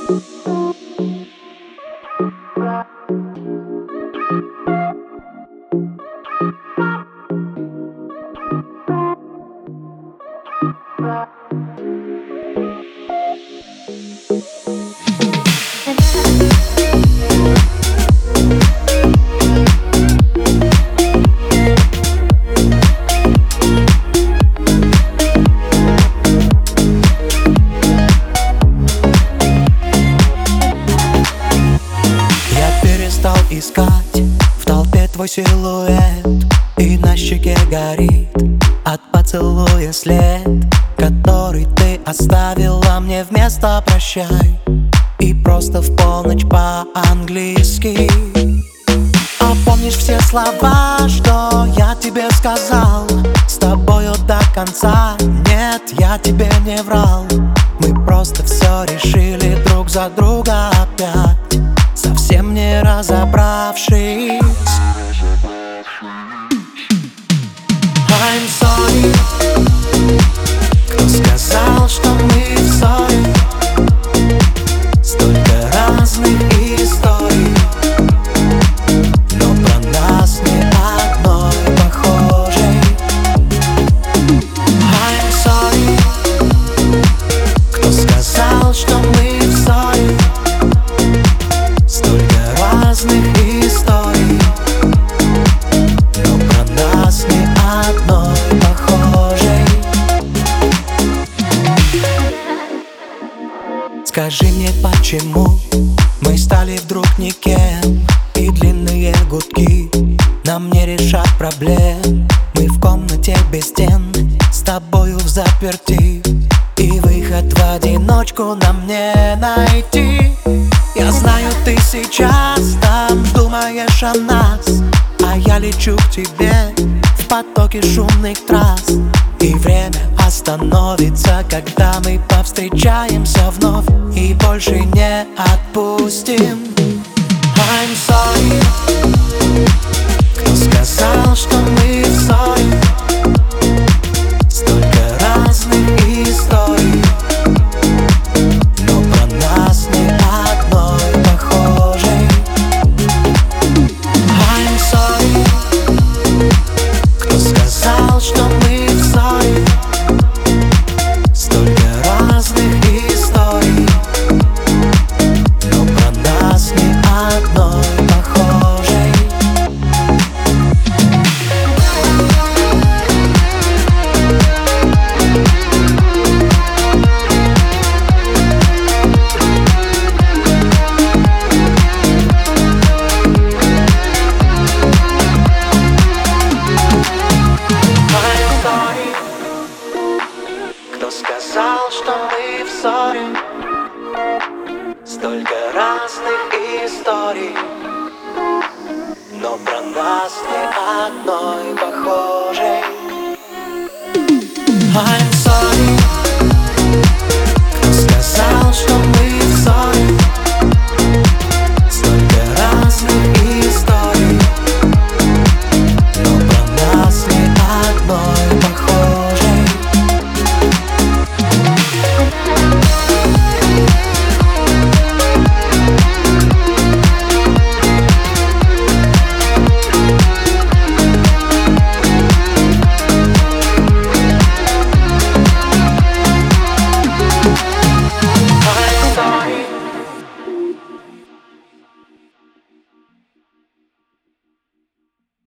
Искать в толпе твой силуэт, и на щеке горит от поцелуя след, который ты оставила мне вместо прощай. И просто в полночь по-английски. А помнишь все слова, что я тебе сказал? С тобою до конца, нет, я тебе не врал. Мы просто все решили друг за друга опять, совсем не разобравшись. I'm sorry. Кто сказал, что мы в ссоре? Столько разных историй, но про нас ни одной похожей. I'm sorry. Кто сказал, что мы в ссоре? Разных историй, но про нас ни одной похожей. Скажи мне, почему мы стали вдруг никем, и длинные гудки нам не решат проблем. Мы в комнате без стен, с тобою взаперти, и выход в одиночку нам не найти. Я знаю, ты сейчас там думаешь о нас, а я лечу к тебе в потоке шумных трасс. И время остановится, когда мы повстречаемся вновь и больше не отпустим. I'm sorry. Кто сказал, что мы в ссоре? Столько разных историй, но про нас ни одной похожей. I'm sorry. Кто сказал, что мы в ссоре? Столько разных историй, но про нас ни одной похожей. Кто сказал, что мы в ссоре? Столько разных историй, но про нас ни одной похожей.